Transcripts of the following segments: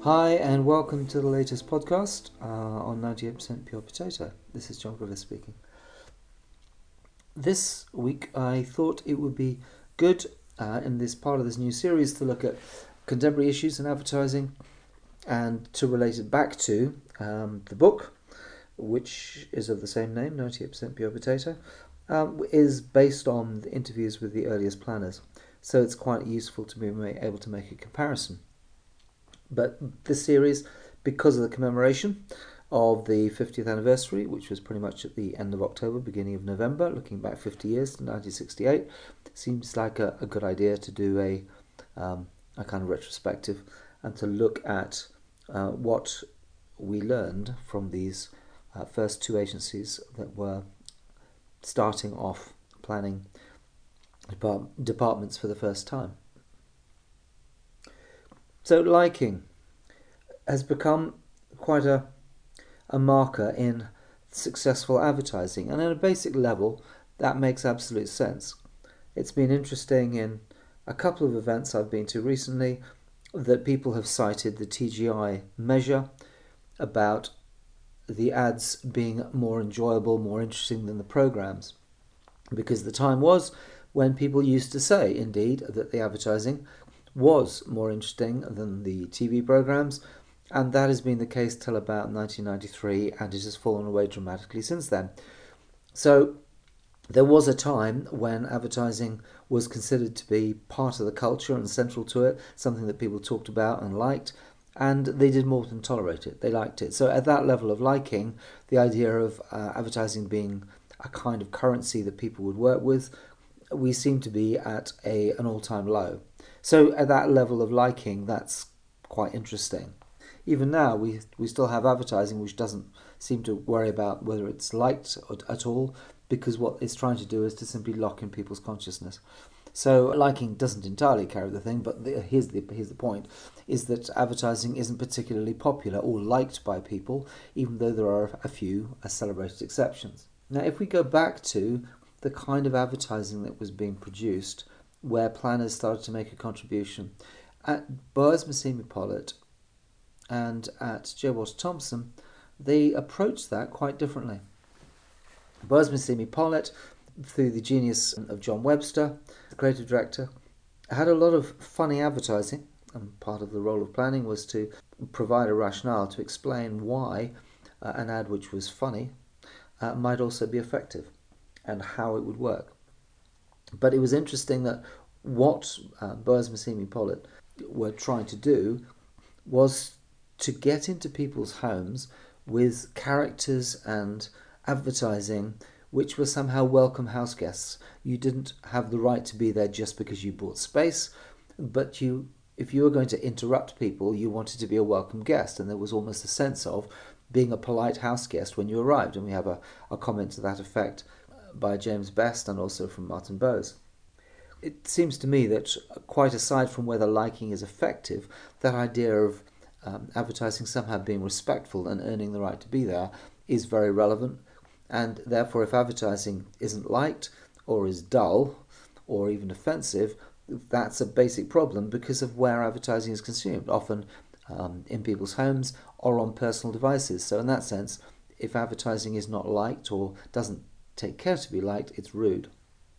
Hi and welcome to the latest podcast on 98% Pure Potato. This is John Griffith speaking. This week I thought it would be good in this part of this new series to look at contemporary issues in advertising and to relate it back to the book, which is of the same name, 98% Pure Potato, is based on the interviews with the earliest planners. So it's quite useful to be able to make a comparison. But this series, because of the commemoration of the 50th anniversary, which was pretty much at the end of October, beginning of November, looking back 50 years to 1968, seems like a good idea to do a kind of retrospective and to look at what we learned from these first two agencies that were starting off planning departments for the first time. So liking has become quite a marker in successful advertising, and at a basic level that makes absolute sense. It's been interesting in a couple of events I've been to recently that people have cited the TGI measure about the ads being more enjoyable, more interesting than the programs, because the time was when people used to say, indeed, that the advertising was more interesting than the TV programs, and that has been the case till about 1993, and it has fallen away dramatically since then. So there was a time when advertising was considered to be part of the culture and central to it, something that people talked about and liked, and they did more than tolerate it. They liked it. So at that level of liking, the idea of advertising being a kind of currency that people would work with, we seem to be at an all-time low. So at that level of liking, that's quite interesting. Even now, we still have advertising which doesn't seem to worry about whether it's liked at all, because what it's trying to do is to simply lock in people's consciousness. So liking doesn't entirely carry the thing, but here's the point, is that advertising isn't particularly popular or liked by people, even though there are a few celebrated exceptions. Now, if we go back to the kind of advertising that was being produced, where planners started to make a contribution, at Boaz Massimi Pollitt and at J. Walter Thompson, they approached that quite differently. Boaz Massimi Pollitt, through the genius of John Webster, the creative director, had a lot of funny advertising, and part of the role of planning was to provide a rationale to explain why an ad which was funny might also be effective and how it would work. But it was interesting that what Boaz Massimi Pollitt were trying to do was to get into people's homes with characters and advertising which were somehow welcome house guests. You didn't have the right to be there just because you bought space, but if you were going to interrupt people, you wanted to be a welcome guest, and there was almost a sense of being a polite house guest when you arrived. And we have a comment to that effect by James Best and also from Martin Bowes. It seems to me that, quite aside from whether liking is effective, that idea of advertising somehow being respectful and earning the right to be there is very relevant, and therefore if advertising isn't liked or is dull or even offensive, that's a basic problem because of where advertising is consumed, often in people's homes or on personal devices. So in that sense, if advertising is not liked or doesn't take care to be liked, it's rude.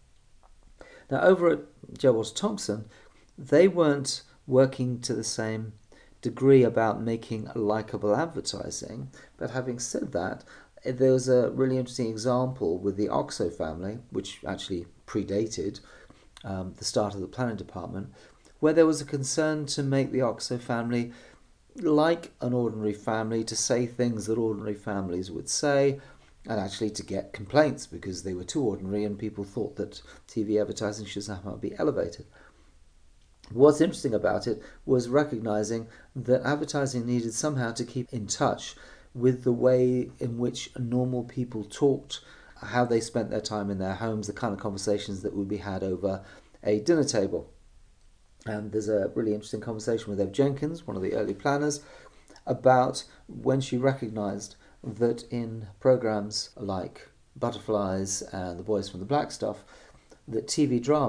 Now over at J. Walter Thompson, they weren't working to the same degree about making likeable advertising, but having said that, there was a really interesting example with the Oxo family, which actually predated the start of the planning department, where there was a concern to make the Oxo family like an ordinary family, to say things that ordinary families would say, and actually to get complaints because they were too ordinary and people thought that TV advertising should somehow be elevated. What's interesting about it was recognizing that advertising needed somehow to keep in touch with the way in which normal people talked, how they spent their time in their homes, the kind of conversations that would be had over a dinner table. And there's a really interesting conversation with Ev Jenkins, one of the early planners, about when she recognized that in programs like Butterflies and The Boys from the Black Stuff, that TV drama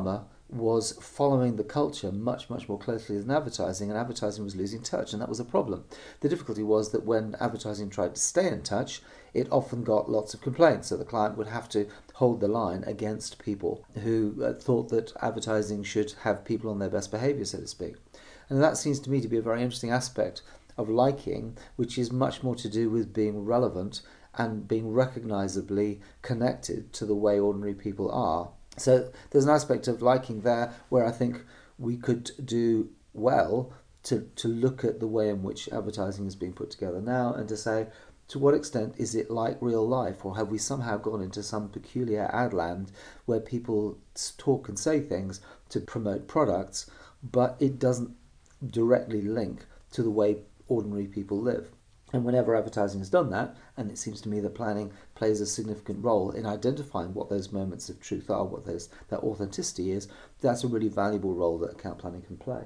was following the culture much, much more closely than advertising, and advertising was losing touch, and that was a problem. The difficulty was that when advertising tried to stay in touch, it often got lots of complaints, so the client would have to hold the line against people who thought that advertising should have people on their best behaviour, so to speak. And that seems to me to be a very interesting aspect of liking, which is much more to do with being relevant and being recognisably connected to the way ordinary people are. So there's an aspect of liking there where I think we could do well to look at the way in which advertising is being put together now and to say, to what extent is it like real life, or have we somehow gone into some peculiar ad land where people talk and say things to promote products, but it doesn't directly link to the way ordinary people live? And whenever advertising has done that, and it seems to me that planning plays a significant role in identifying what those moments of truth are, what that authenticity is, that's a really valuable role that account planning can play.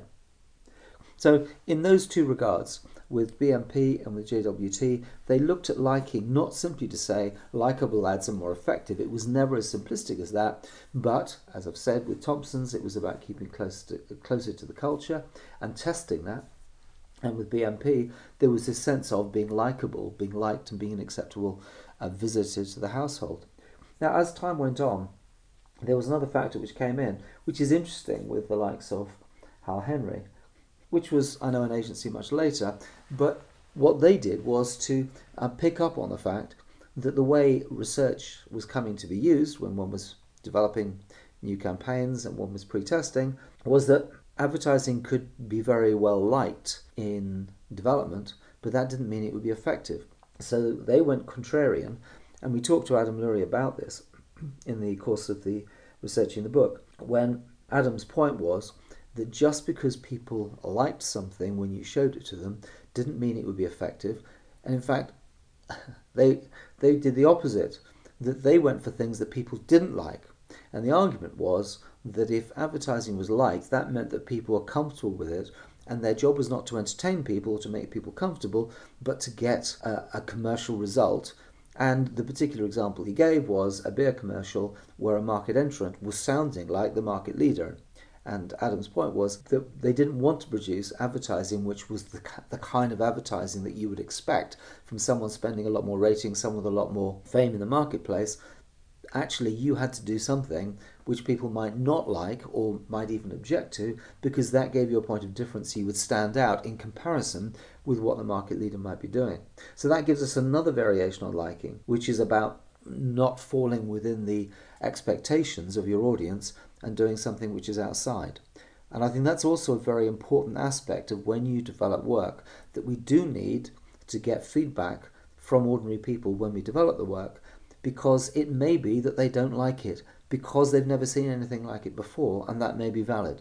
So in those two regards, with BMP and with JWT, they looked at liking not simply to say likable ads are more effective. It was never as simplistic as that, but as I've said with Thompson's, it was about keeping closer to the culture and testing that. And with BMP, there was this sense of being likable, being liked, and being an acceptable visitor to the household. Now, as time went on, there was another factor which came in, which is interesting with the likes of Hal Henry, which was, I know, an agency much later, but what they did was to pick up on the fact that the way research was coming to be used when one was developing new campaigns and one was pre-testing was that advertising could be very well liked in development, but that didn't mean it would be effective. So they went contrarian, and we talked to Adam Lurie about this in the course of the researching the book, when Adam's point was that just because people liked something when you showed it to them didn't mean it would be effective, and in fact they did the opposite, that they went for things that people didn't like. And the argument was that if advertising was liked, that meant that people were comfortable with it, and their job was not to entertain people or to make people comfortable, but to get a commercial result. And the particular example he gave was a beer commercial where a market entrant was sounding like the market leader. And Adam's point was that they didn't want to produce advertising which was the kind of advertising that you would expect from someone spending a lot more ratings, someone with a lot more fame in the marketplace. Actually, you had to do something which people might not like or might even object to, because that gave you a point of difference. You would stand out in comparison with what the market leader might be doing. So that gives us another variation on liking, which is about not falling within the expectations of your audience and doing something which is outside. And I think that's also a very important aspect of when you develop work, that we do need to get feedback from ordinary people when we develop the work, because it may be that they don't like it because they've never seen anything like it before, and that may be valid.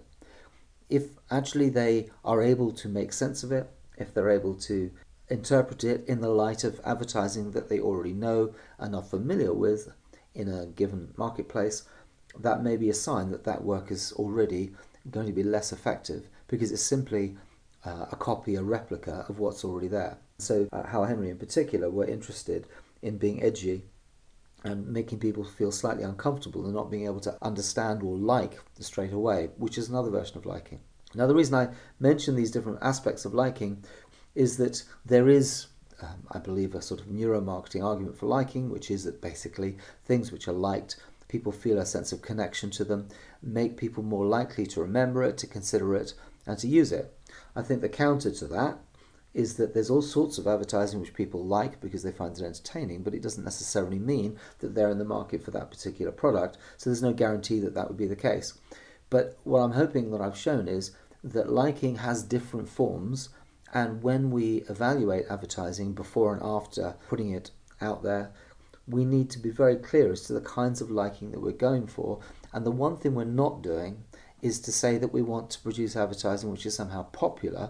If actually they are able to make sense of it, if they're able to interpret it in the light of advertising that they already know and are familiar with in a given marketplace, that may be a sign that that work is already going to be less effective because it's simply a copy, a replica of what's already there. So Hal Henry in particular were interested in being edgy and making people feel slightly uncomfortable and not being able to understand or like straight away, which is another version of liking. Now, the reason I mention these different aspects of liking is that there is, I believe, a sort of neuromarketing argument for liking, which is that basically things which are liked, people feel a sense of connection to them, make people more likely to remember it, to consider it, and to use it. I think the counter to that is that there's all sorts of advertising which people like because they find it entertaining, but it doesn't necessarily mean that they're in the market for that particular product, so there's no guarantee that that would be the case. But what I'm hoping that I've shown is that liking has different forms, and when we evaluate advertising before and after putting it out there, we need to be very clear as to the kinds of liking that we're going for. And the one thing we're not doing is to say that we want to produce advertising which is somehow popular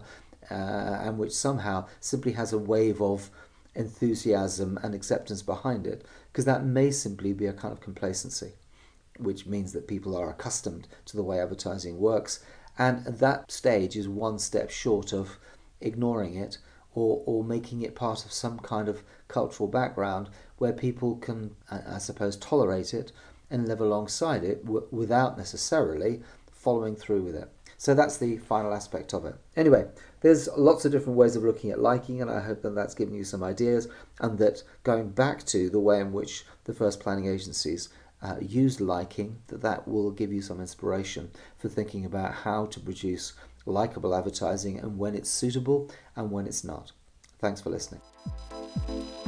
and which somehow simply has a wave of enthusiasm and acceptance behind it, because that may simply be a kind of complacency, which means that people are accustomed to the way advertising works, and that stage is one step short of ignoring it or making it part of some kind of cultural background where people can, I suppose, tolerate it and live alongside it without necessarily following through with it. So that's the final aspect of it. Anyway, there's lots of different ways of looking at liking, and I hope that that's given you some ideas, and that going back to the way in which the first planning agencies used liking, that will give you some inspiration for thinking about how to produce likable advertising and when it's suitable and when it's not. Thanks for listening.